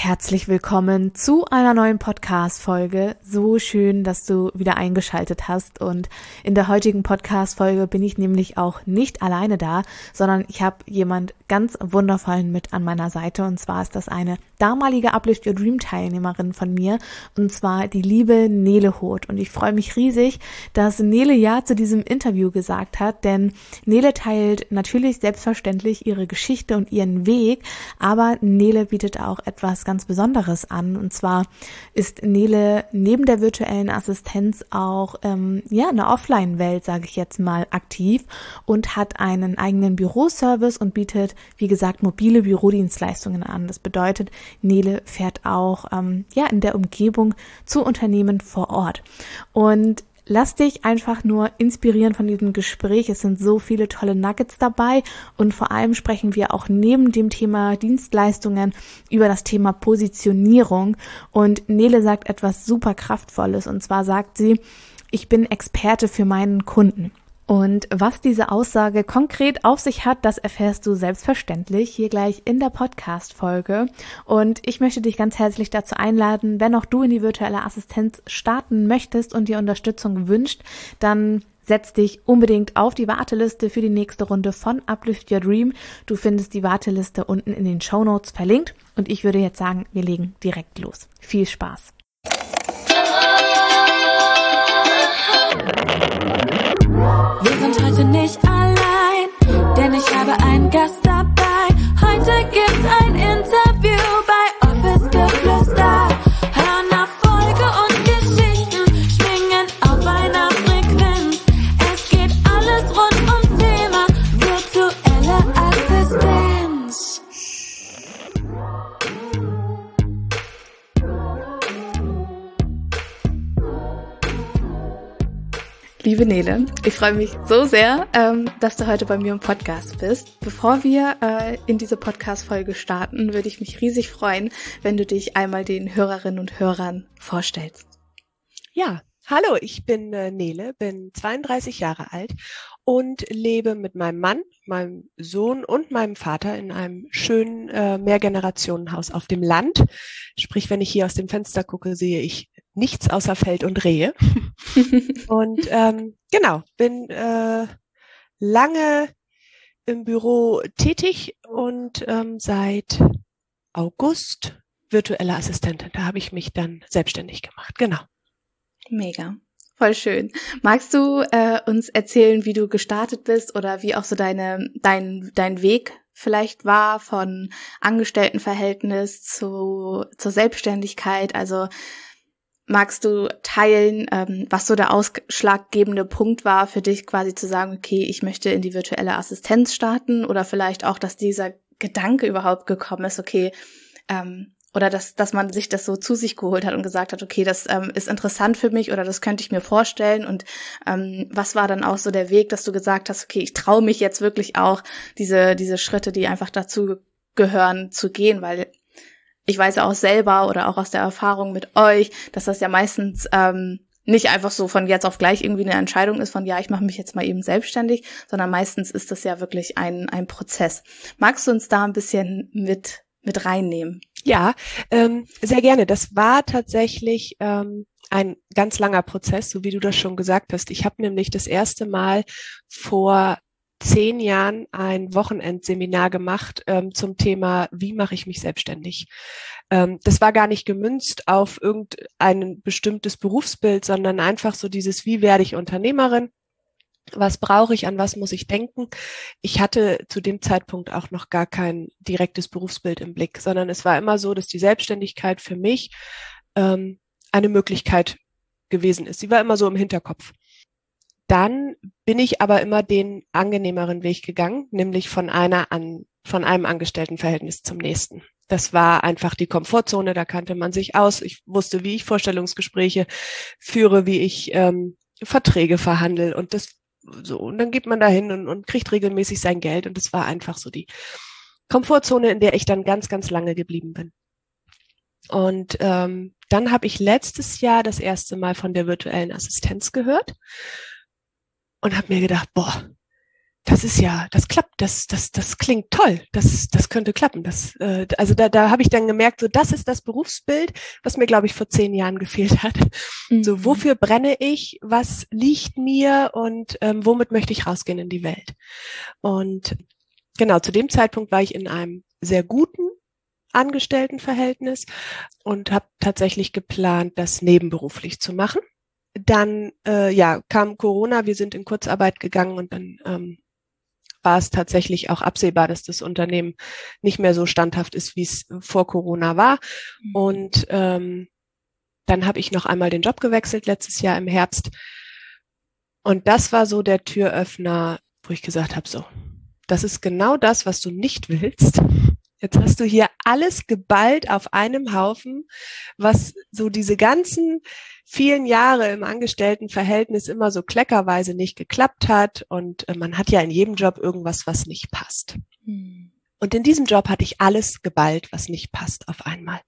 herzlich willkommen zu einer neuen Podcast-Folge. So schön, dass du wieder eingeschaltet hast, und in der heutigen Podcast-Folge bin ich nämlich auch nicht alleine da, sondern ich habe jemand ganz wundervollen mit an meiner Seite, und zwar ist das eine damalige Uplift Your Dream Teilnehmerin von mir, und zwar die liebe Nele Hoth, und ich freue mich riesig, dass Nele ja zu diesem Interview gesagt hat, denn Nele teilt natürlich selbstverständlich ihre Geschichte und ihren Weg, aber Nele bietet auch etwas ganz Besonderes an, und zwar ist Nele neben der virtuellen Assistenz auch eine Offline-Welt, sage ich jetzt mal, aktiv und hat einen eigenen Büroservice und bietet, wie gesagt, mobile Bürodienstleistungen an. Das bedeutet, Nele fährt auch in der Umgebung zu Unternehmen vor Ort. Und lass dich einfach nur inspirieren von diesem Gespräch. Es sind so viele tolle Nuggets dabei, und vor allem sprechen wir auch neben dem Thema Dienstleistungen über das Thema Positionierung. Und Nele sagt etwas super Kraftvolles, und zwar sagt sie: Ich bin Experte für meinen Kunden. Und was diese Aussage konkret auf sich hat, das erfährst du selbstverständlich hier gleich in der Podcast-Folge. Und ich möchte dich ganz herzlich dazu einladen, wenn auch du in die virtuelle Assistenz starten möchtest und dir Unterstützung wünscht, dann setz dich unbedingt auf die Warteliste für die nächste Runde von Uplift Your Dream. Du findest die Warteliste unten in den Shownotes verlinkt, und ich würde jetzt sagen, wir legen direkt los. Viel Spaß! Wir sind heute nicht allein, denn ich habe einen Gast dabei. Heute gibt's ein Interview bei Office Geflüster. Hör nach Folge und Geschichten schwingen auf einer Frequenz. Es geht alles rund ums Thema virtuelle Assistenz. Liebe Nele, ich freue mich so sehr, dass du heute bei mir im Podcast bist. Bevor wir in diese Podcast-Folge starten, würde ich mich riesig freuen, wenn du dich einmal den Hörerinnen und Hörern vorstellst. Ja, hallo, ich bin Nele, bin 32 Jahre alt und lebe mit meinem Mann, meinem Sohn und meinem Vater in einem schönen Mehrgenerationenhaus auf dem Land. Sprich, wenn ich hier aus dem Fenster gucke, sehe ich nichts außer Feld und Rehe. Und bin lange im Büro tätig und seit August virtuelle Assistentin. Da habe ich mich dann selbstständig gemacht. Genau. Mega. Voll schön. Magst du uns erzählen, wie du gestartet bist oder wie auch so dein Weg vielleicht war von Angestelltenverhältnis zur Selbstständigkeit? Also magst du teilen, was so der ausschlaggebende Punkt war für dich, quasi zu sagen, okay, ich möchte in die virtuelle Assistenz starten, oder vielleicht auch, dass dieser Gedanke überhaupt gekommen ist, okay, oder dass man sich das so zu sich geholt hat und gesagt hat, okay, das ist interessant für mich oder das könnte ich mir vorstellen, und was war dann auch so der Weg, dass du gesagt hast, okay, ich traue mich jetzt wirklich auch, diese Schritte, die einfach dazu gehören, zu gehen, weil ich weiß ja auch selber oder auch aus der Erfahrung mit euch, dass das ja meistens nicht einfach so von jetzt auf gleich irgendwie eine Entscheidung ist von, ja, ich mache mich jetzt mal eben selbstständig, sondern meistens ist das ja wirklich ein Prozess. Magst du uns da ein bisschen mit reinnehmen? Ja, sehr gerne. Das war tatsächlich ein ganz langer Prozess, so wie du das schon gesagt hast. Ich habe nämlich das erste Mal vor 10 Jahren ein Wochenendseminar gemacht zum Thema, wie mache ich mich selbstständig. Das war gar nicht gemünzt auf irgendein bestimmtes Berufsbild, sondern einfach so dieses, wie werde ich Unternehmerin? Was brauche ich, an was muss ich denken? Ich hatte zu dem Zeitpunkt auch noch gar kein direktes Berufsbild im Blick, sondern es war immer so, dass die Selbstständigkeit für mich eine Möglichkeit gewesen ist. Sie war immer so im Hinterkopf. Dann bin ich aber immer den angenehmeren Weg gegangen, nämlich von einem Angestelltenverhältnis zum nächsten. Das war einfach die Komfortzone, da kannte man sich aus. Ich wusste, wie ich Vorstellungsgespräche führe, wie ich Verträge verhandle, und das so. Und dann geht man dahin und kriegt regelmäßig sein Geld, und das war einfach so die Komfortzone, in der ich dann ganz, ganz lange geblieben bin. Und dann habe ich letztes Jahr das erste Mal von der virtuellen Assistenz gehört und habe mir gedacht, das klappt, das klingt toll, das könnte klappen. Also da habe ich dann gemerkt, so das ist das Berufsbild, was mir, glaube ich, vor 10 Jahren gefehlt hat. Mhm. So, wofür brenne ich, was liegt mir und womit möchte ich rausgehen in die Welt? Und genau, zu dem Zeitpunkt war ich in einem sehr guten Angestelltenverhältnis und habe tatsächlich geplant, das nebenberuflich zu machen. Dann kam Corona, wir sind in Kurzarbeit gegangen und dann war es tatsächlich auch absehbar, dass das Unternehmen nicht mehr so standhaft ist, wie es vor Corona war. Und dann habe ich noch einmal den Job gewechselt, letztes Jahr im Herbst. Und das war so der Türöffner, wo ich gesagt habe, so, das ist genau das, was du nicht willst. Jetzt hast du hier alles geballt auf einem Haufen, was so diese ganzen vielen Jahre im Angestelltenverhältnis immer so kleckerweise nicht geklappt hat. Und man hat ja in jedem Job irgendwas, was nicht passt. Und in diesem Job hatte ich alles geballt, was nicht passt auf einmal.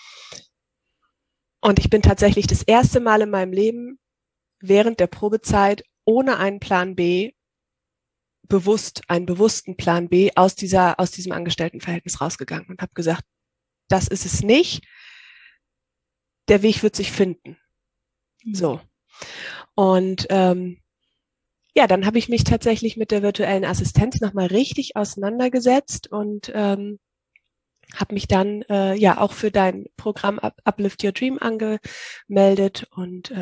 Und ich bin tatsächlich das erste Mal in meinem Leben während der Probezeit ohne einen Plan B einen bewussten Plan B aus diesem Angestelltenverhältnis rausgegangen und habe gesagt, das ist es nicht. Der Weg wird sich finden. So. Und dann habe ich mich tatsächlich mit der virtuellen Assistenz nochmal richtig auseinandergesetzt und habe mich dann auch für dein Programm Uplift Your Dream angemeldet und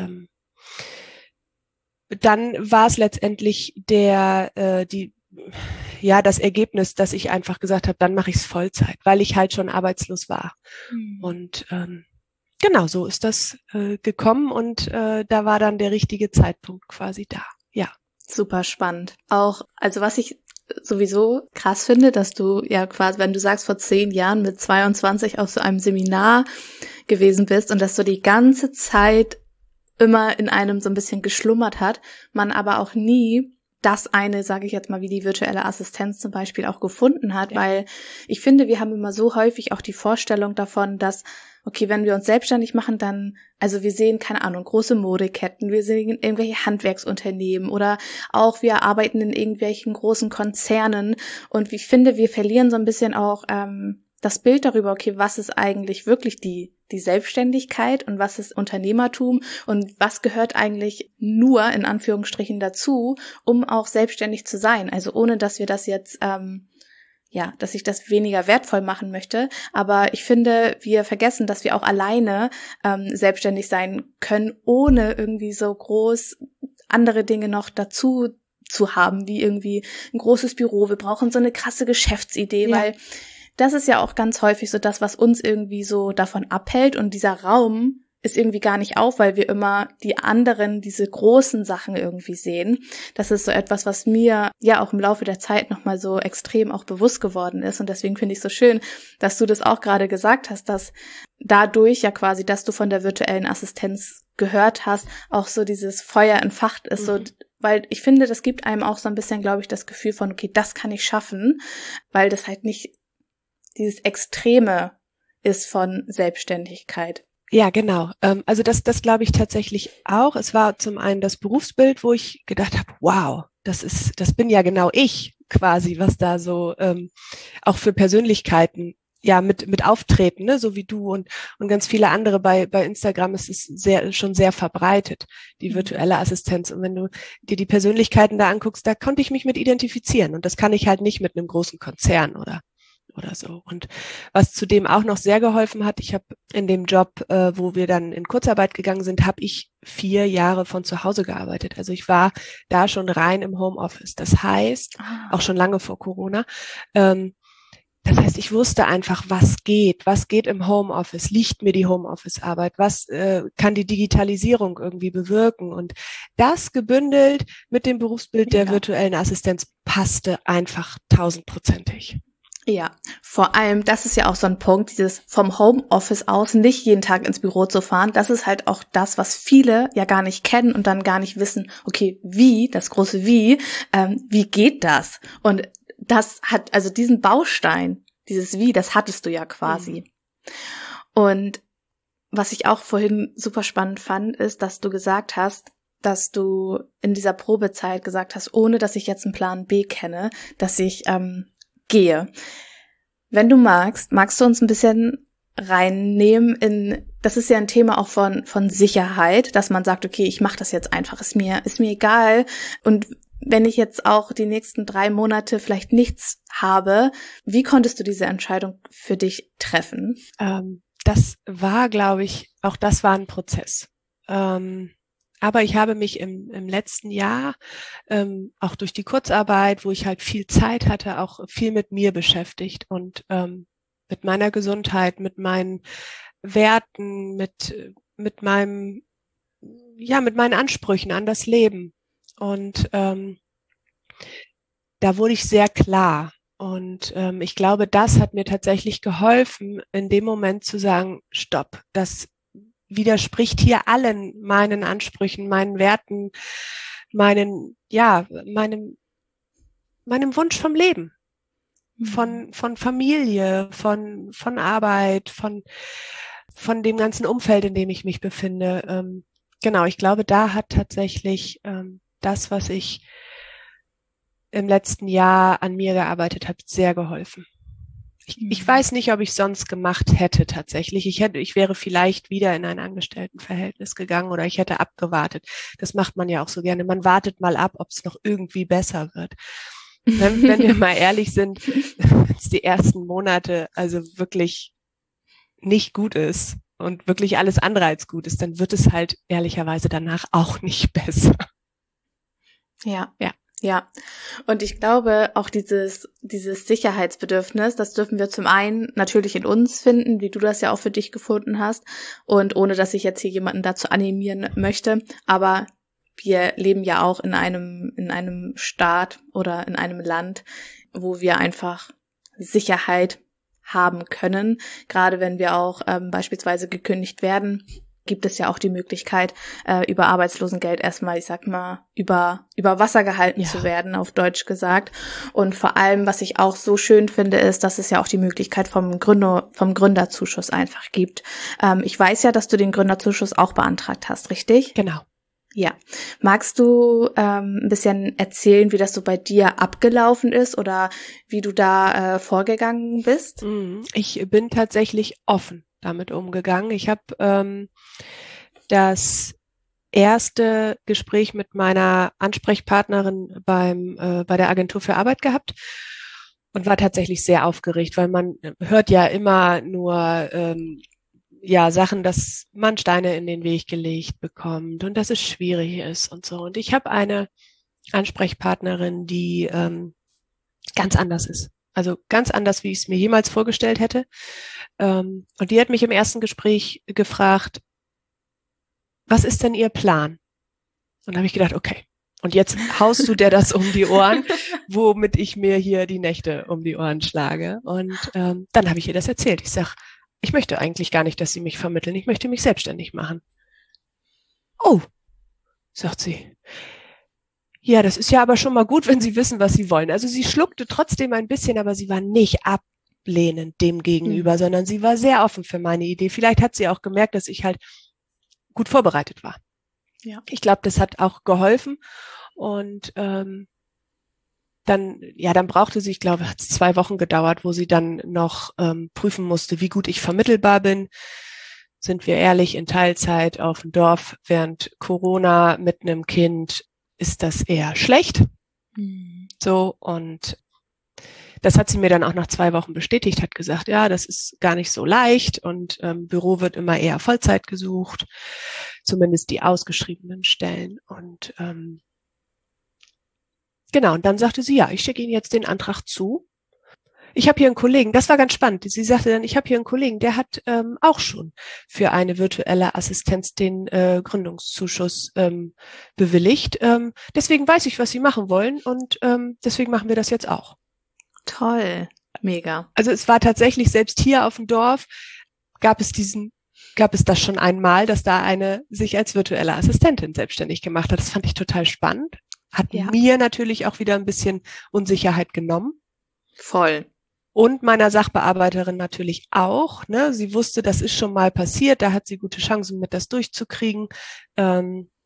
dann war es letztendlich das Ergebnis, dass ich einfach gesagt habe, dann mache ich es Vollzeit, weil ich halt schon arbeitslos war. Und genau, so ist das gekommen und da war dann der richtige Zeitpunkt quasi da. Ja. Super spannend. Auch, also was ich sowieso krass finde, dass du ja quasi, wenn du sagst, vor 10 Jahren mit 22 auf so einem Seminar gewesen bist und dass du die ganze Zeit immer in einem so ein bisschen geschlummert hat, man aber auch nie das eine, sage ich jetzt mal, wie die virtuelle Assistenz zum Beispiel auch gefunden hat, weil ich finde, wir haben immer so häufig auch die Vorstellung davon, dass, okay, wenn wir uns selbstständig machen, dann, also wir sehen, keine Ahnung, große Modeketten, wir sehen irgendwelche Handwerksunternehmen oder auch wir arbeiten in irgendwelchen großen Konzernen und ich finde, wir verlieren so ein bisschen auch das Bild darüber, okay, was ist eigentlich wirklich die Selbstständigkeit und was ist Unternehmertum und was gehört eigentlich nur in Anführungsstrichen dazu, um auch selbstständig zu sein. Also ohne, dass wir das jetzt, dass ich das weniger wertvoll machen möchte. Aber ich finde, wir vergessen, dass wir auch alleine selbstständig sein können, ohne irgendwie so groß andere Dinge noch dazu zu haben, wie irgendwie ein großes Büro. Wir brauchen so eine krasse Geschäftsidee, weil das ist ja auch ganz häufig so das, was uns irgendwie so davon abhält und dieser Raum ist irgendwie gar nicht auf, weil wir immer die anderen, diese großen Sachen irgendwie sehen. Das ist so etwas, was mir ja auch im Laufe der Zeit nochmal so extrem auch bewusst geworden ist und deswegen finde ich es so schön, dass du das auch gerade gesagt hast, dass dadurch ja quasi, dass du von der virtuellen Assistenz gehört hast, auch so dieses Feuer entfacht ist, so, weil ich finde, das gibt einem auch so ein bisschen, glaube ich, das Gefühl von, okay, das kann ich schaffen, weil das halt nicht dieses Extreme ist von Selbstständigkeit. Ja, genau. Also das glaube ich tatsächlich auch. Es war zum einen das Berufsbild, wo ich gedacht habe, wow, das bin ja genau ich quasi, was da so auch für Persönlichkeiten ja mit auftreten, ne, so wie du und ganz viele andere bei Instagram ist es schon sehr verbreitet, die virtuelle Assistenz. Und wenn du dir die Persönlichkeiten da anguckst, da konnte ich mich mit identifizieren und das kann ich halt nicht mit einem großen Konzern oder so. Und was zudem auch noch sehr geholfen hat, ich habe in dem Job, wo wir dann in Kurzarbeit gegangen sind, habe ich 4 Jahre von zu Hause gearbeitet. Also ich war da schon rein im Homeoffice. Das heißt, auch schon lange vor Corona, das heißt, ich wusste einfach, was geht im Homeoffice, liegt mir die Homeoffice-Arbeit, was kann die Digitalisierung irgendwie bewirken und das gebündelt mit dem Berufsbild der virtuellen Assistenz passte einfach 1000%ig. Ja, vor allem, das ist ja auch so ein Punkt, dieses vom Homeoffice aus nicht jeden Tag ins Büro zu fahren, das ist halt auch das, was viele ja gar nicht kennen und dann gar nicht wissen, okay, das große wie geht das? Und das hat, also diesen Baustein, dieses Wie, das hattest du ja quasi. Und was ich auch vorhin super spannend fand, ist, dass du gesagt hast, dass du in dieser Probezeit gesagt hast, ohne dass ich jetzt einen Plan B kenne, dass ich gehe. Wenn du magst du uns ein bisschen reinnehmen das ist ja ein Thema auch von Sicherheit, dass man sagt, okay, ich mache das jetzt einfach, ist mir egal. Und wenn ich jetzt auch die nächsten 3 Monate vielleicht nichts habe, wie konntest du diese Entscheidung für dich treffen? Das war, glaube ich, auch das war ein Prozess. Aber ich habe mich im letzten Jahr, auch durch die Kurzarbeit, wo ich halt viel Zeit hatte, auch viel mit mir beschäftigt und mit meiner Gesundheit, mit meinen Werten, mit meinen Ansprüchen an das Leben. Und da wurde ich sehr klar. Und ich glaube, das hat mir tatsächlich geholfen, in dem Moment zu sagen, stopp, das widerspricht hier allen meinen Ansprüchen, meinen Werten, meinem Wunsch vom Leben, von Familie, von Arbeit, von dem ganzen Umfeld, in dem ich mich befinde. Genau, ich glaube, da hat tatsächlich das, was ich im letzten Jahr an mir gearbeitet habe, sehr geholfen. Ich weiß nicht, ob ich sonst gemacht hätte tatsächlich. Ich wäre vielleicht wieder in ein Angestelltenverhältnis gegangen oder ich hätte abgewartet. Das macht man ja auch so gerne. Man wartet mal ab, ob es noch irgendwie besser wird. Wenn wir mal ehrlich sind, wenn es die ersten Monate also wirklich nicht gut ist und wirklich alles andere als gut ist, dann wird es halt ehrlicherweise danach auch nicht besser. Ja, und ich glaube, auch dieses Sicherheitsbedürfnis, das dürfen wir zum einen natürlich in uns finden, wie du das ja auch für dich gefunden hast, und ohne, dass ich jetzt hier jemanden dazu animieren möchte, aber wir leben ja auch in einem Staat oder in einem Land, wo wir einfach Sicherheit haben können, gerade wenn wir auch beispielsweise gekündigt werden. Gibt es ja auch die Möglichkeit, über Arbeitslosengeld erstmal, ich sag mal, über Wasser gehalten zu werden, auf Deutsch gesagt. Und vor allem, was ich auch so schön finde, ist, dass es ja auch die Möglichkeit vom Gründerzuschuss einfach gibt. Ich weiß ja, dass du den Gründerzuschuss auch beantragt hast, richtig? Genau. Ja. Magst du ein bisschen erzählen, wie das so bei dir abgelaufen ist oder wie du da vorgegangen bist? Ich bin tatsächlich offen damit umgegangen. Ich habe das erste Gespräch mit meiner Ansprechpartnerin bei der Agentur für Arbeit gehabt und war tatsächlich sehr aufgeregt, weil man hört ja immer nur Sachen, dass man Steine in den Weg gelegt bekommt und dass es schwierig ist und so. Und ich habe eine Ansprechpartnerin, die ganz anders ist. Also ganz anders, wie ich es mir jemals vorgestellt hätte. Und die hat mich im ersten Gespräch gefragt, was ist denn Ihr Plan? Und da habe ich gedacht, okay, und jetzt haust du dir das um die Ohren, womit ich mir hier die Nächte um die Ohren schlage. Und dann habe ich ihr das erzählt. Ich sag, ich möchte eigentlich gar nicht, dass Sie mich vermitteln. Ich möchte mich selbstständig machen. Oh, sagt sie. Ja, das ist ja aber schon mal gut, wenn Sie wissen, was Sie wollen. Also sie schluckte trotzdem ein bisschen, aber sie war nicht ablehnend dem gegenüber, sondern sie war sehr offen für meine Idee. Vielleicht hat sie auch gemerkt, dass ich halt gut vorbereitet war. Ja. Ich glaube, das hat auch geholfen. Und dann brauchte sie, ich glaube, hat es 2 Wochen gedauert, wo sie dann noch prüfen musste, wie gut ich vermittelbar bin. Sind wir ehrlich, in Teilzeit auf dem Dorf während Corona mit einem Kind ist das eher schlecht. So, und das hat sie mir dann auch nach 2 Wochen bestätigt, hat gesagt, ja, das ist gar nicht so leicht und Büro wird immer eher Vollzeit gesucht, zumindest die ausgeschriebenen Stellen. Und genau, und dann sagte sie, ja, ich schicke Ihnen jetzt den Antrag zu. Ich habe hier einen Kollegen, das war ganz spannend. Sie sagte dann, ich habe hier einen Kollegen, der hat auch schon für eine virtuelle Assistenz den Gründungszuschuss bewilligt. Deswegen weiß ich, was Sie machen wollen und deswegen machen wir das jetzt auch. Toll, mega. Also es war tatsächlich, selbst hier auf dem Dorf gab es das schon einmal, dass da eine sich als virtuelle Assistentin selbstständig gemacht hat. Das fand ich total spannend. Hat mir natürlich auch wieder ein bisschen Unsicherheit genommen. Voll. Und meiner Sachbearbeiterin natürlich auch. Ne? Sie wusste, das ist schon mal passiert, da hat sie gute Chancen, mit das durchzukriegen.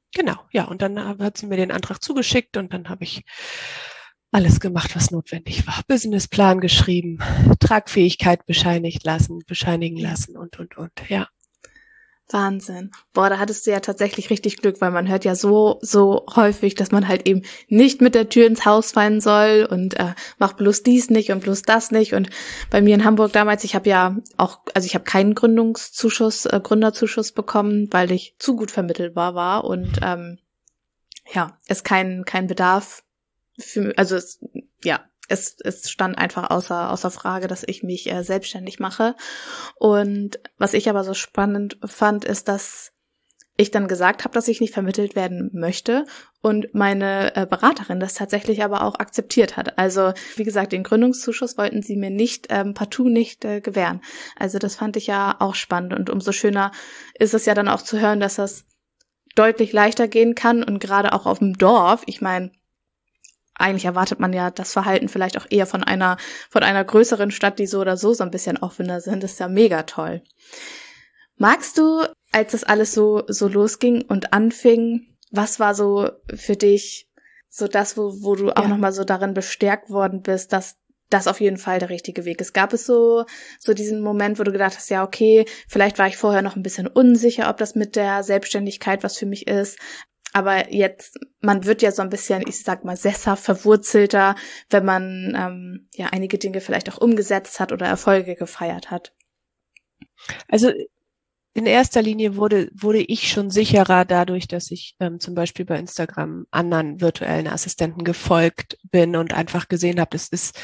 Genau, ja, und dann hat sie mir den Antrag zugeschickt und dann habe ich alles gemacht, was notwendig war. Businessplan geschrieben, Tragfähigkeit bescheinigen lassen und, ja. Wahnsinn. Boah, da hattest du ja tatsächlich richtig Glück, weil man hört ja so häufig, dass man halt eben nicht mit der Tür ins Haus fallen soll und mach bloß dies nicht und bloß das nicht. Und bei mir in Hamburg damals, ich habe ja auch, also ich habe keinen Gründerzuschuss bekommen, weil ich zu gut vermittelbar war und es kein Bedarf für, also es stand einfach außer Frage, dass ich mich selbstständig mache. Und was ich aber so spannend fand, ist, dass ich dann gesagt habe, dass ich nicht vermittelt werden möchte und meine Beraterin das tatsächlich aber auch akzeptiert hat. Also wie gesagt, den Gründungszuschuss wollten sie mir nicht partout nicht gewähren. Also das fand ich ja auch spannend und umso schöner ist es ja dann auch zu hören, dass das deutlich leichter gehen kann und gerade auch auf dem Dorf. Ich meine, eigentlich erwartet man ja das Verhalten vielleicht auch eher von einer größeren Stadt, die so oder so ein bisschen offener sind. Das ist ja mega toll. Magst du, als das alles so losging und anfing, was war so für dich so das, wo du auch nochmal so darin bestärkt worden bist, dass das auf jeden Fall der richtige Weg ist? Gab es so diesen Moment, wo du gedacht hast, ja, okay, vielleicht war ich vorher noch ein bisschen unsicher, ob das mit der Selbstständigkeit was für mich ist. Aber jetzt, man wird ja so ein bisschen, ich sag mal, sesshaft, verwurzelter, wenn man einige Dinge vielleicht auch umgesetzt hat oder Erfolge gefeiert hat. Also in erster Linie wurde ich schon sicherer dadurch, dass ich zum Beispiel bei Instagram anderen virtuellen Assistenten gefolgt bin und einfach gesehen habe, es ist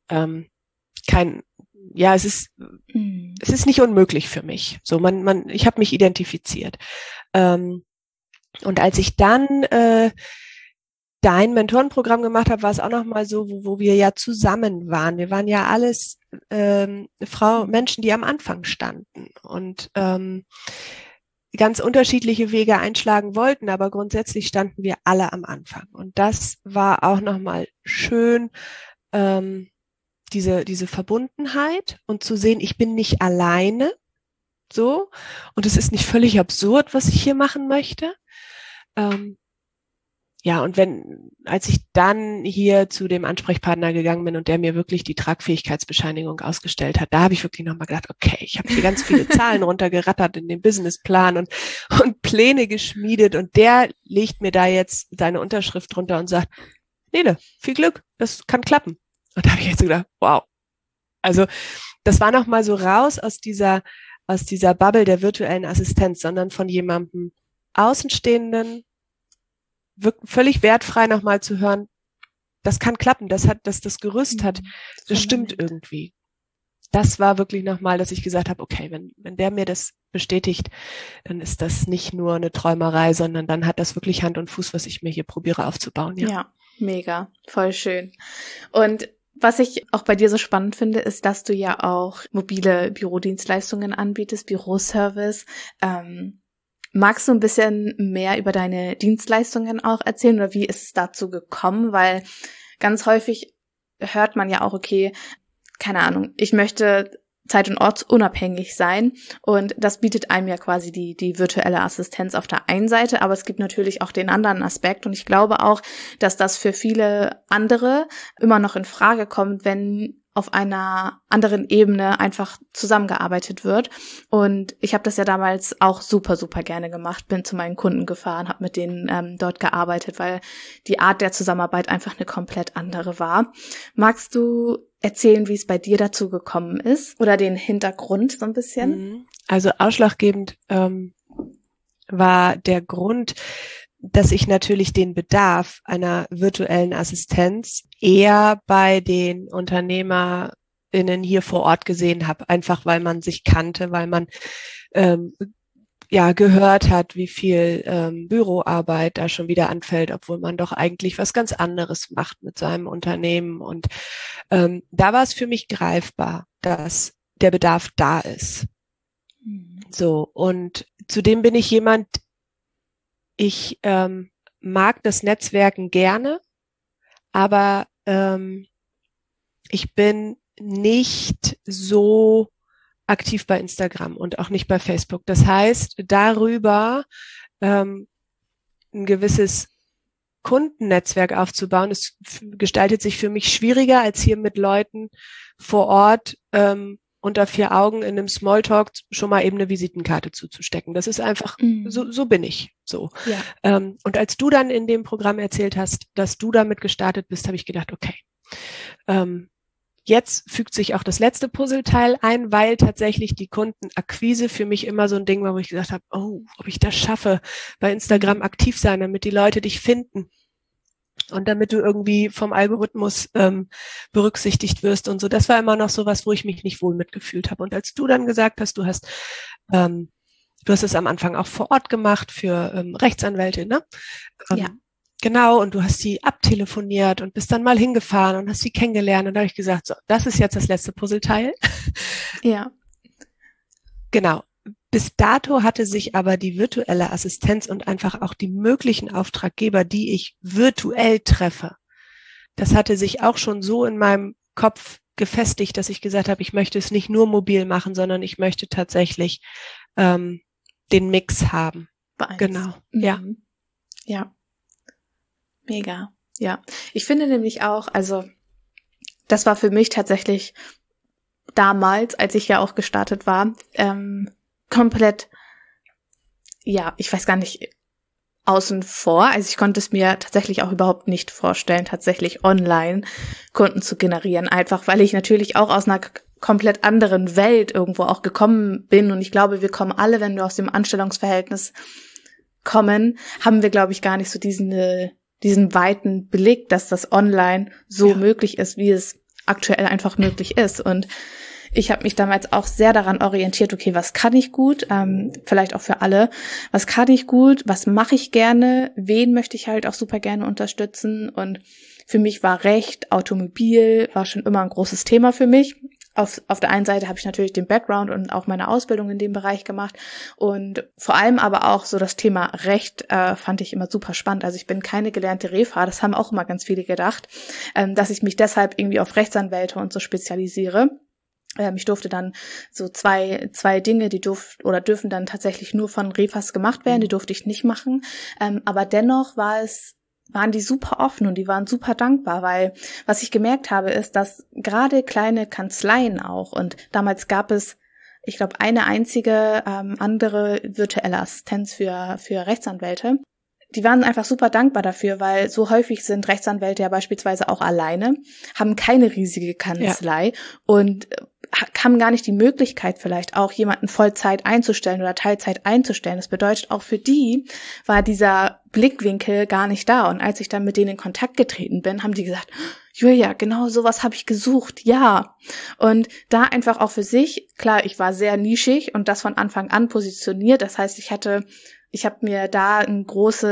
es ist nicht unmöglich für mich. So, ich habe mich identifiziert. Und als ich dann dein Mentorenprogramm gemacht habe, war es auch nochmal so, wo wir ja zusammen waren. Wir waren ja alles Menschen, die am Anfang standen und ganz unterschiedliche Wege einschlagen wollten, aber grundsätzlich standen wir alle am Anfang. Und das war auch nochmal schön, diese Verbundenheit und zu sehen, ich bin nicht alleine, so, und es ist nicht völlig absurd, was ich hier machen möchte. Und als ich dann hier zu dem Ansprechpartner gegangen bin und der mir wirklich die Tragfähigkeitsbescheinigung ausgestellt hat, da habe ich wirklich nochmal gedacht, okay, ich habe hier ganz viele Zahlen runtergerattert in den Businessplan und Pläne geschmiedet und der legt mir da jetzt seine Unterschrift drunter und sagt, Nele, viel Glück, das kann klappen. Und da habe ich jetzt so gedacht, wow. Also das war nochmal so raus aus dieser Bubble der virtuellen Assistenz, sondern von jemandem Außenstehenden, völlig wertfrei nochmal zu hören, das kann klappen, das Gerüst hat, das stimmt irgendwie. Das war wirklich nochmal, dass ich gesagt habe, okay, wenn der mir das bestätigt, dann ist das nicht nur eine Träumerei, sondern dann hat das wirklich Hand und Fuß, was ich mir hier probiere aufzubauen. Ja, mega, voll schön. Und was ich auch bei dir so spannend finde, ist, dass du ja auch mobile Bürodienstleistungen anbietest, Büroservice. Magst du ein bisschen mehr über deine Dienstleistungen auch erzählen oder wie ist es dazu gekommen? Weil ganz häufig hört man ja auch, okay, keine Ahnung, ich möchte zeit- und ortsunabhängig sein und das bietet einem ja quasi die virtuelle Assistenz auf der einen Seite, aber es gibt natürlich auch den anderen Aspekt und ich glaube auch, dass das für viele andere immer noch in Frage kommt, wenn auf einer anderen Ebene einfach zusammengearbeitet wird. Und ich habe das ja damals auch super, super gerne gemacht, bin zu meinen Kunden gefahren, habe mit denen dort gearbeitet, weil die Art der Zusammenarbeit einfach eine komplett andere war. Magst du erzählen, wie es bei dir dazu gekommen ist oder den Hintergrund so ein bisschen? Also ausschlaggebend war der Grund, dass ich natürlich den Bedarf einer virtuellen Assistenz eher bei den UnternehmerInnen hier vor Ort gesehen habe, einfach weil man sich kannte, weil man gehört hat, wie viel Büroarbeit da schon wieder anfällt, obwohl man doch eigentlich was ganz anderes macht mit seinem Unternehmen. Und da war es für mich greifbar, dass der Bedarf da ist. So, und zudem bin ich jemand, ich mag das Netzwerken gerne, aber ich bin nicht so aktiv bei Instagram und auch nicht bei Facebook. Das heißt, darüber ein gewisses Kundennetzwerk aufzubauen. Es gestaltet sich für mich schwieriger, als hier mit Leuten vor Ort unter 4 Augen in einem Smalltalk schon mal eben eine Visitenkarte zuzustecken. Das ist einfach, so bin ich. So. Ja. Und als du dann in dem Programm erzählt hast, dass du damit gestartet bist, habe ich gedacht, okay, jetzt fügt sich auch das letzte Puzzleteil ein, weil tatsächlich die Kundenakquise für mich immer so ein Ding war, wo ich gesagt habe, ob ich das schaffe, bei Instagram aktiv sein, damit die Leute dich finden und damit du irgendwie vom Algorithmus berücksichtigt wirst und so. Das war immer noch sowas, wo ich mich nicht wohl mitgefühlt habe. Und als du dann gesagt hast, du hast es am Anfang auch vor Ort gemacht für Rechtsanwälte, ne? Ja. Genau, und du hast sie abtelefoniert und bist dann mal hingefahren und hast sie kennengelernt. Und da habe ich gesagt, so, das ist jetzt das letzte Puzzleteil. Ja. Genau. Bis dato hatte sich aber die virtuelle Assistenz und einfach auch die möglichen Auftraggeber, die ich virtuell treffe, das hatte sich auch schon so in meinem Kopf gefestigt, dass ich gesagt habe, ich möchte es nicht nur mobil machen, sondern ich möchte tatsächlich den Mix haben. Genau. Ja. Ja. Mega. Ja. Ich finde nämlich auch, also das war für mich tatsächlich damals, als ich ja auch gestartet war, komplett, ja, ich weiß gar nicht, außen vor. Also ich konnte es mir tatsächlich auch überhaupt nicht vorstellen, tatsächlich online Kunden zu generieren. Einfach, weil ich natürlich auch aus einer komplett anderen Welt irgendwo auch gekommen bin. Und ich glaube, wir kommen alle, wenn wir aus dem Anstellungsverhältnis kommen, haben wir, glaube ich, gar nicht so diesen weiten Blick, dass das online so möglich ist, wie es aktuell einfach möglich ist. Und ich habe mich damals auch sehr daran orientiert, okay, was kann ich gut, vielleicht auch für alle, was kann ich gut, was mache ich gerne, wen möchte ich halt auch super gerne unterstützen. Und für mich war Recht, Automobil, war schon immer ein großes Thema für mich. Auf der einen Seite habe ich natürlich den Background und auch meine Ausbildung in dem Bereich gemacht und vor allem aber auch so das Thema Recht fand ich immer super spannend. Also ich bin keine gelernte Refa, das haben auch immer ganz viele gedacht, dass ich mich deshalb irgendwie auf Rechtsanwälte und so spezialisiere. Ich durfte dann so zwei Dinge, die dürfen dann tatsächlich nur von Refas gemacht werden, die durfte ich nicht machen, aber dennoch waren die super offen und die waren super dankbar, weil was ich gemerkt habe, ist, dass gerade kleine Kanzleien auch, und damals gab es, ich glaube, eine einzige andere virtuelle Assistenz für Rechtsanwälte, die waren einfach super dankbar dafür, weil so häufig sind Rechtsanwälte ja beispielsweise auch alleine, haben keine riesige Kanzlei und haben gar nicht die Möglichkeit, vielleicht auch jemanden Vollzeit einzustellen oder Teilzeit einzustellen. Das bedeutet, auch für die war dieser Blickwinkel gar nicht da. Und als ich dann mit denen in Kontakt getreten bin, haben die gesagt, Julia, genau sowas habe ich gesucht, ja. Und da einfach auch für sich, klar, ich war sehr nischig und das von Anfang an positioniert. Das heißt, ich habe mir da eine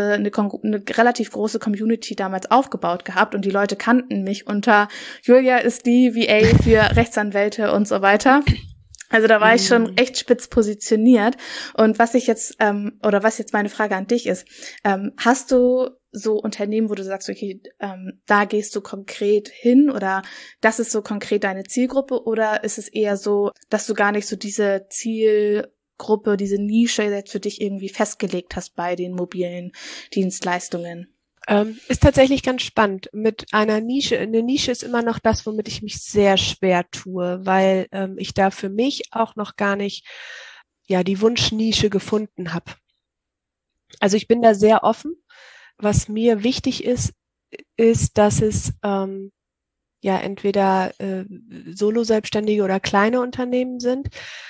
relativ große Community damals aufgebaut gehabt und die Leute kannten mich unter Julia ist die VA für Rechtsanwälte und so weiter. Also da war ich schon echt spitz positioniert. Und was jetzt meine Frage an dich ist, hast du so Unternehmen, wo du sagst, okay, da gehst du konkret hin oder das ist so konkret deine Zielgruppe, oder ist es eher so, dass du gar nicht so diese Zielgruppe, diese Nische jetzt für dich irgendwie festgelegt hast bei den mobilen Dienstleistungen? Ist tatsächlich ganz spannend. Mit einer Nische, eine Nische ist immer noch das, womit ich mich sehr schwer tue, weil ich da für mich auch noch gar nicht die Wunschnische gefunden habe. Also ich bin da sehr offen. Was mir wichtig ist, dass es entweder Solo-Selbstständige oder kleine Unternehmen sind,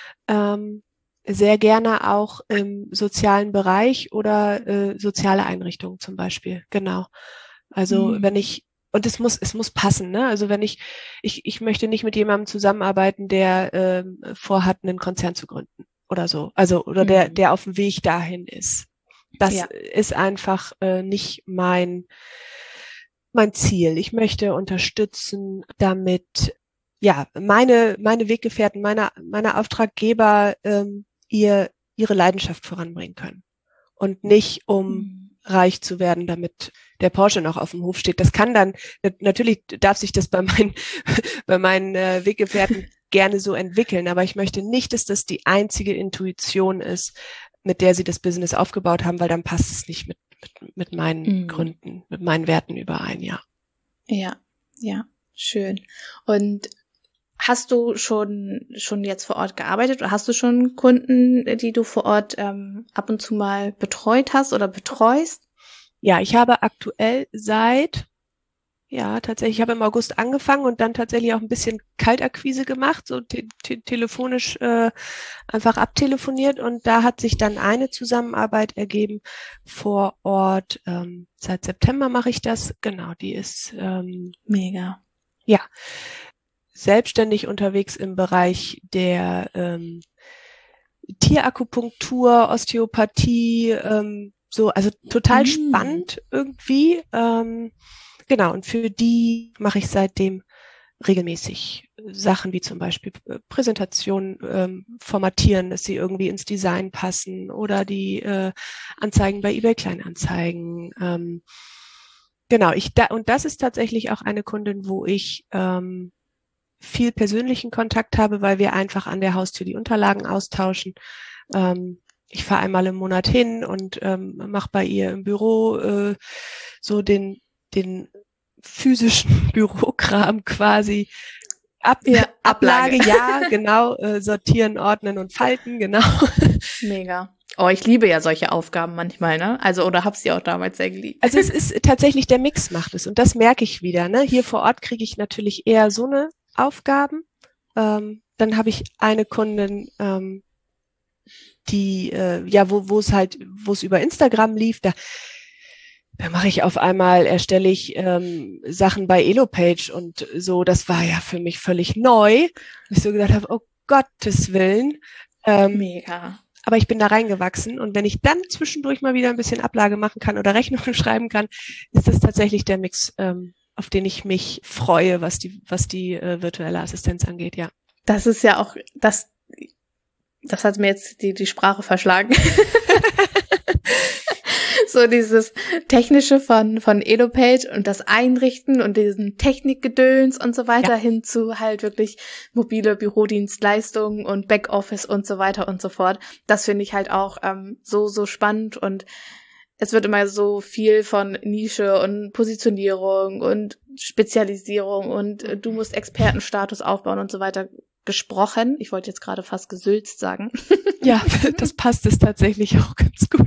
sehr gerne auch im sozialen Bereich oder soziale Einrichtungen zum Beispiel. Genau. Also und es muss passen, ne? Also wenn ich möchte nicht mit jemandem zusammenarbeiten, der vorhat, einen Konzern zu gründen oder so. Also oder der auf dem Weg dahin ist. Das ist einfach nicht mein Ziel. Ich möchte unterstützen, damit meine Weggefährten, meine Auftraggeber ihre Leidenschaft voranbringen können und nicht reich zu werden, damit der Porsche noch auf dem Hof steht. Das kann dann natürlich darf sich das bei meinen Weggefährten gerne so entwickeln, aber ich möchte nicht, dass das die einzige Intuition ist, mit der sie das Business aufgebaut haben, weil dann passt es nicht mit meinen Gründen, mit meinen Werten überein, ja. Ja, ja, schön. Und hast du schon jetzt vor Ort gearbeitet oder hast du schon Kunden, die du vor Ort ab und zu mal betreut hast oder betreust? Ja, ich habe aktuell tatsächlich, ich habe im August angefangen und dann tatsächlich auch ein bisschen Kaltakquise gemacht, so telefonisch einfach abtelefoniert, und da hat sich dann eine Zusammenarbeit ergeben vor Ort. Seit September mache ich das. Genau, die ist mega. Ja, selbstständig unterwegs im Bereich der Tierakupunktur, Osteopathie, also total spannend irgendwie. Genau, und für die mache ich seitdem regelmäßig Sachen wie zum Beispiel Präsentationen formatieren, dass sie irgendwie ins Design passen, oder die Anzeigen bei eBay Kleinanzeigen. Genau, und das ist tatsächlich auch eine Kundin, wo ich viel persönlichen Kontakt habe, weil wir einfach an der Haustür die Unterlagen austauschen. Ich fahre einmal im Monat hin und mache bei ihr im Büro so den physischen Bürokram quasi. Ablage, ja, genau, sortieren, ordnen und falten, genau. Mega. Oh, ich liebe ja solche Aufgaben manchmal, ne? Also, oder hab's dir auch damals sehr geliebt. Also es ist tatsächlich, der Mix macht es, und das merke ich wieder, ne? Hier vor Ort kriege ich natürlich eher so eine Aufgaben. Dann habe ich eine Kundin, die, wo es über Instagram lief, da mache ich auf einmal, erstelle ich Sachen bei Elopage und so. Das war ja für mich völlig neu. Ich so gedacht habe, oh Gottes Willen. Mega. Aber ich bin da reingewachsen, und wenn ich dann zwischendurch mal wieder ein bisschen Ablage machen kann oder Rechnungen schreiben kann, ist das tatsächlich der Mix, auf den ich mich freue, was die virtuelle Assistenz angeht, ja. Das ist ja auch, das hat mir jetzt die Sprache verschlagen. So dieses Technische von Elopage und das Einrichten und diesen Technikgedöns und so weiter, hin zu halt wirklich mobile Bürodienstleistungen und Backoffice und so weiter und so fort. Das finde ich halt auch so spannend, und es wird immer so viel von Nische und Positionierung und Spezialisierung und du musst Expertenstatus aufbauen und so weiter gesprochen. Ich wollte jetzt gerade fast gesülzt sagen. Ja, das passt es tatsächlich auch ganz gut.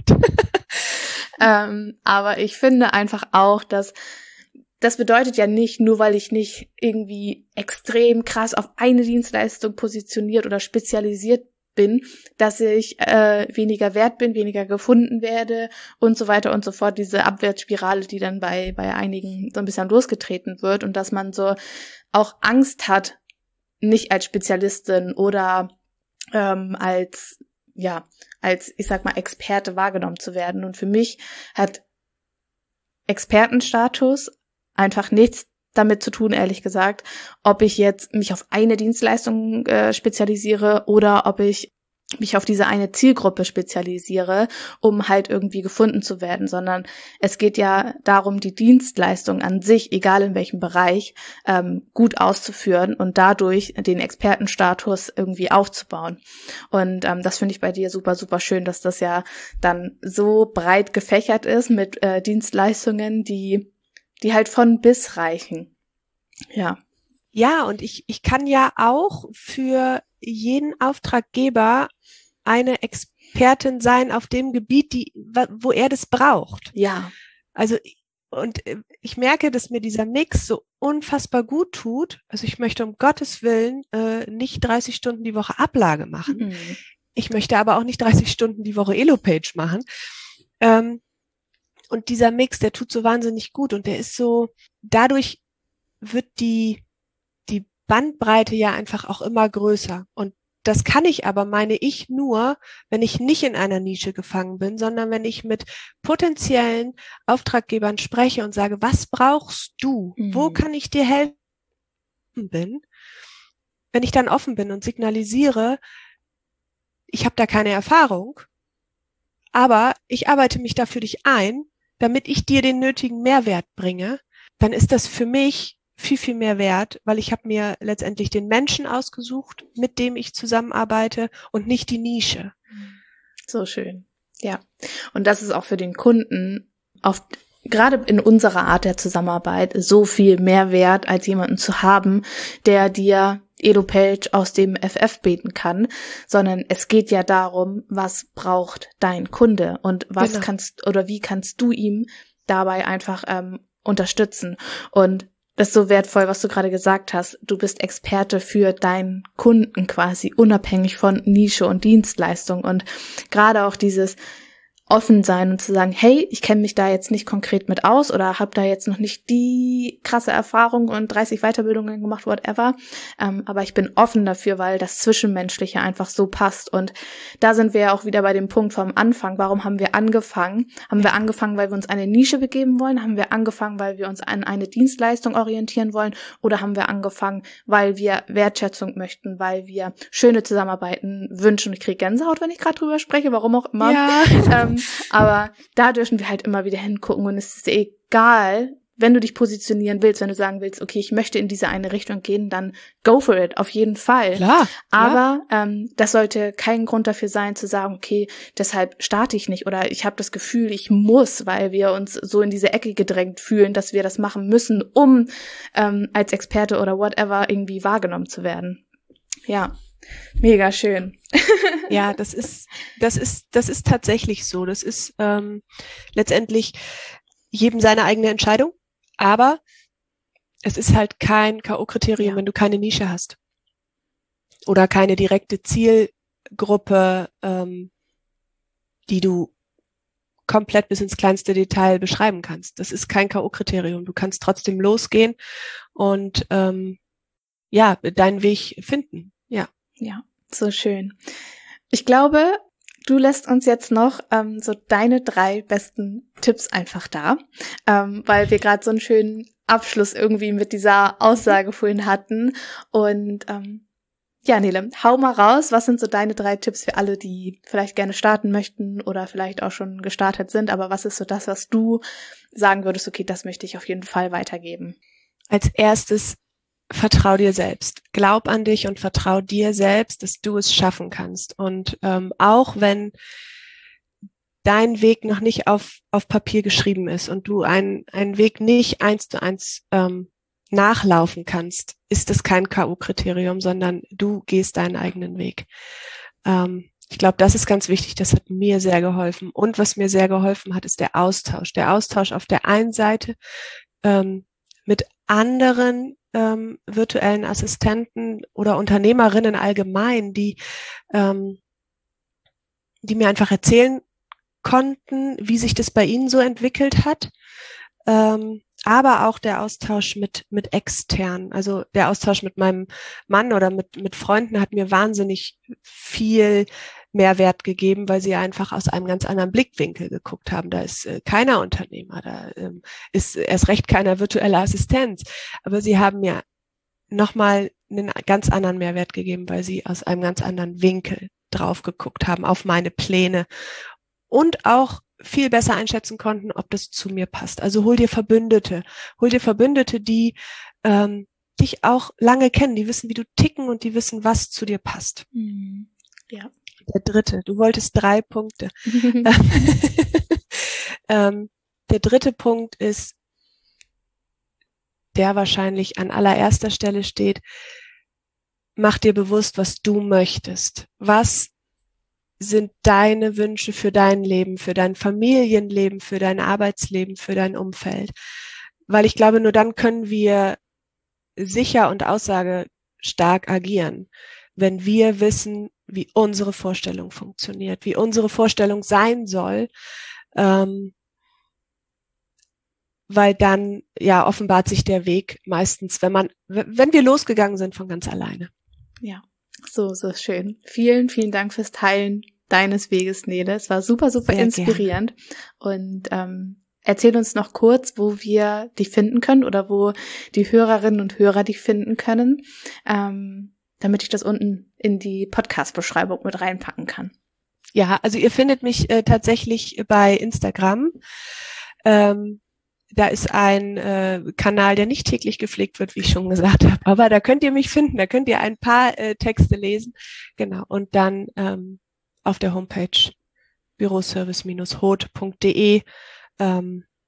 Aber ich finde einfach auch, dass das bedeutet ja nicht, nur weil ich nicht irgendwie extrem krass auf eine Dienstleistung positioniert oder spezialisiert bin, dass ich weniger wert bin, weniger gefunden werde und so weiter und so fort. Diese Abwärtsspirale, die dann bei einigen so ein bisschen losgetreten wird, und dass man so auch Angst hat, nicht als Spezialistin oder als ich sag mal Experte wahrgenommen zu werden. Und für mich hat Expertenstatus einfach nichts damit zu tun, ehrlich gesagt, ob ich jetzt mich auf eine Dienstleistung spezialisiere oder ob ich mich auf diese eine Zielgruppe spezialisiere, um halt irgendwie gefunden zu werden, sondern es geht ja darum, die Dienstleistung an sich, egal in welchem Bereich, gut auszuführen und dadurch den Expertenstatus irgendwie aufzubauen. Und das finde ich bei dir super, super schön, dass das ja dann so breit gefächert ist mit Dienstleistungen, die halt von bis reichen. Ja. Ja, und ich kann ja auch für jeden Auftraggeber eine Expertin sein auf dem Gebiet, wo er das braucht. Ja. Also, und ich merke, dass mir dieser Mix so unfassbar gut tut. Also ich möchte um Gottes Willen nicht 30 Stunden die Woche Ablage machen. Mhm. Ich möchte aber auch nicht 30 Stunden die Woche Elopage machen. Und dieser Mix, der tut so wahnsinnig gut, und der ist so, dadurch wird die Bandbreite ja einfach auch immer größer. Und das kann ich aber, meine ich, nur, wenn ich nicht in einer Nische gefangen bin, sondern wenn ich mit potenziellen Auftraggebern spreche und sage, was brauchst du? Mhm. Wo kann ich dir helfen? Wenn ich dann offen bin und signalisiere, ich habe da keine Erfahrung, aber ich arbeite mich da für dich ein, damit ich dir den nötigen Mehrwert bringe, dann ist das für mich viel, viel mehr wert, weil ich habe mir letztendlich den Menschen ausgesucht, mit dem ich zusammenarbeite, und nicht die Nische. So schön. Ja. Und das ist auch für den Kunden gerade in unserer Art der Zusammenarbeit so viel mehr wert, als jemanden zu haben, der dir Elo-Page aus dem FF beten kann, sondern es geht ja darum, was braucht dein Kunde und was wie kannst du ihm dabei einfach unterstützen. Und das ist so wertvoll, was du gerade gesagt hast. Du bist Experte für deinen Kunden quasi, unabhängig von Nische und Dienstleistung. Und gerade auch dieses offen sein und zu sagen, hey, ich kenne mich da jetzt nicht konkret mit aus oder habe da jetzt noch nicht die krasse Erfahrung und 30 Weiterbildungen gemacht, whatever, aber ich bin offen dafür, weil das Zwischenmenschliche einfach so passt. Und da sind wir ja auch wieder bei dem Punkt vom Anfang. Warum haben wir angefangen? Haben wir angefangen, weil wir uns eine Nische begeben wollen? Haben wir angefangen, weil wir uns an eine Dienstleistung orientieren wollen? Oder haben wir angefangen, weil wir Wertschätzung möchten, weil wir schöne Zusammenarbeiten wünschen? Und ich kriege Gänsehaut, wenn ich gerade drüber spreche, warum auch immer. Ja. Aber da dürfen wir halt immer wieder hingucken und es ist egal, wenn du dich positionieren willst, wenn du sagen willst, okay, ich möchte in diese eine Richtung gehen, dann go for it, auf jeden Fall. Klar, aber das sollte kein Grund dafür sein, zu sagen, okay, deshalb starte ich nicht oder ich habe das Gefühl, ich muss, weil wir uns so in diese Ecke gedrängt fühlen, dass wir das machen müssen, um als Experte oder whatever irgendwie wahrgenommen zu werden. Ja. Mega schön. Ja, das ist tatsächlich so. Das ist letztendlich jedem seine eigene Entscheidung, aber es ist halt kein K.O.-Kriterium, wenn du keine Nische hast oder keine direkte Zielgruppe, die du komplett bis ins kleinste Detail beschreiben kannst. Das ist kein K.O.-Kriterium. Du kannst trotzdem losgehen und deinen Weg finden. Ja, so schön. Ich glaube, du lässt uns jetzt noch so deine 3 besten Tipps einfach da, weil wir gerade so einen schönen Abschluss irgendwie mit dieser Aussage vorhin hatten. Und Nele, hau mal raus, was sind so deine 3 Tipps für alle, die vielleicht gerne starten möchten oder vielleicht auch schon gestartet sind, aber was ist so das, was du sagen würdest, okay, das möchte ich auf jeden Fall weitergeben? Als erstes, vertrau dir selbst. Glaub an dich und vertrau dir selbst, dass du es schaffen kannst. Und auch wenn dein Weg noch nicht auf Papier geschrieben ist und du einen Weg nicht 1:1 nachlaufen kannst, ist es kein K.O.-Kriterium, sondern du gehst deinen eigenen Weg. Ich glaube, das ist ganz wichtig. Das hat mir sehr geholfen. Und was mir sehr geholfen hat, ist der Austausch. Der Austausch auf der einen Seite mit anderen virtuellen Assistenten oder Unternehmerinnen allgemein, die mir einfach erzählen konnten, wie sich das bei ihnen so entwickelt hat, aber auch der Austausch mit externen, also der Austausch mit meinem Mann oder mit Freunden hat mir wahnsinnig viel Mehrwert gegeben, weil sie einfach aus einem ganz anderen Blickwinkel geguckt haben. Da ist keiner Unternehmer, da ist erst recht keiner virtueller Assistent, aber sie haben mir nochmal einen ganz anderen Mehrwert gegeben, weil sie aus einem ganz anderen Winkel drauf geguckt haben, auf meine Pläne und auch viel besser einschätzen konnten, ob das zu mir passt. Also hol dir Verbündete, die dich auch lange kennen, die wissen, wie du ticken und die wissen, was zu dir passt. Ja. Der 3., du wolltest 3 Punkte. Der 3. Punkt ist, der wahrscheinlich an allererster Stelle steht, mach dir bewusst, was du möchtest. Was sind deine Wünsche für dein Leben, für dein Familienleben, für dein Arbeitsleben, für dein Umfeld? Weil ich glaube, nur dann können wir sicher und aussagestark agieren, wenn wir wissen, wie unsere Vorstellung funktioniert, wie unsere Vorstellung sein soll, weil dann ja offenbart sich der Weg meistens, wenn wir losgegangen sind, von ganz alleine. Ja, so schön. Vielen, vielen Dank fürs Teilen deines Weges, Nele. Es war super, super sehr inspirierend. Gerne. Und erzähl uns noch kurz, wo wir dich finden können oder wo die Hörerinnen und Hörer dich finden können, damit ich das unten in die Podcast-Beschreibung mit reinpacken kann. Ja, also ihr findet mich tatsächlich bei Instagram. Da ist ein Kanal, der nicht täglich gepflegt wird, wie ich schon gesagt habe. Aber da könnt ihr mich finden, da könnt ihr ein paar Texte lesen. Genau. Und dann auf der Homepage büroservice-hot.de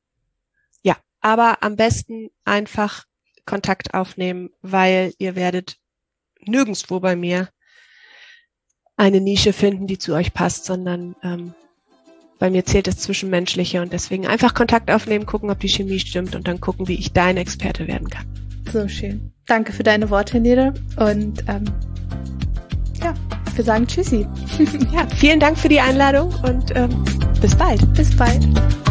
aber am besten einfach Kontakt aufnehmen, weil ihr werdet nirgendwo bei mir eine Nische finden, die zu euch passt, sondern bei mir zählt das Zwischenmenschliche und deswegen einfach Kontakt aufnehmen, gucken, ob die Chemie stimmt und dann gucken, wie ich dein Experte werden kann. So schön. Danke für deine Worte, Nele. Und wir sagen Tschüssi. Ja, vielen Dank für die Einladung und bis bald. Bis bald.